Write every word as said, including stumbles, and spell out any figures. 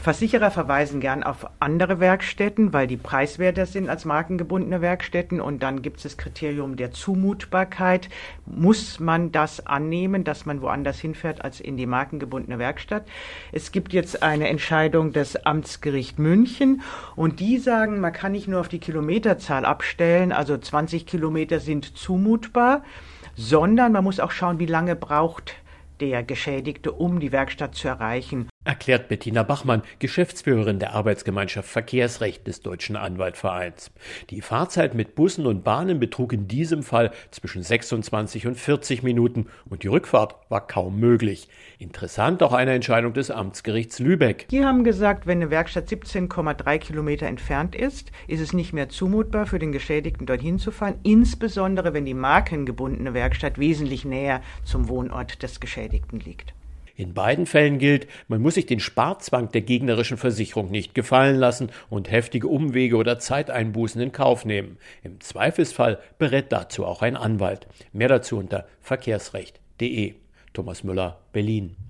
Versicherer verweisen gern auf andere Werkstätten, weil die preiswerter sind als markengebundene Werkstätten. Und dann gibt es das Kriterium der Zumutbarkeit. Muss man das annehmen, dass man woanders hinfährt als in die markengebundene Werkstatt? Es gibt jetzt eine Entscheidung des Amtsgericht München und die sagen, man kann nicht nur auf die Kilometerzahl abstellen, also zwanzig Kilometer sind zumutbar, sondern man muss auch schauen, wie lange braucht der Geschädigte, um die Werkstatt zu erreichen. Erklärt Bettina Bachmann, Geschäftsführerin der Arbeitsgemeinschaft Verkehrsrecht des Deutschen Anwaltvereins. Die Fahrzeit mit Bussen und Bahnen betrug in diesem Fall zwischen sechsundzwanzig und vierzig Minuten und die Rückfahrt war kaum möglich. Interessant auch eine Entscheidung des Amtsgerichts Lübeck. Die haben gesagt, wenn eine Werkstatt siebzehn Komma drei Kilometer entfernt ist, ist es nicht mehr zumutbar für den Geschädigten, dorthin zu fahren, insbesondere wenn die markengebundene Werkstatt wesentlich näher zum Wohnort des Geschädigten liegt. In beiden Fällen gilt, man muss sich den Sparzwang der gegnerischen Versicherung nicht gefallen lassen und heftige Umwege oder Zeiteinbußen in Kauf nehmen. Im Zweifelsfall berät dazu auch ein Anwalt. Mehr dazu unter verkehrsrecht punkt de. Thomas Müller, Berlin.